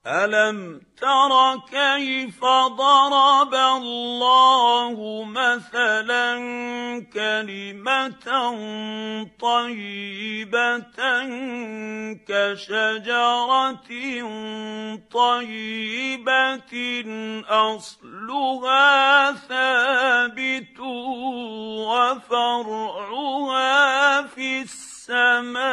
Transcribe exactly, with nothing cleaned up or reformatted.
ألم تر كيف ضرب الله مثلا كلمة طيبة كشجرة طيبة أصلها ثابت وفرعها في السماء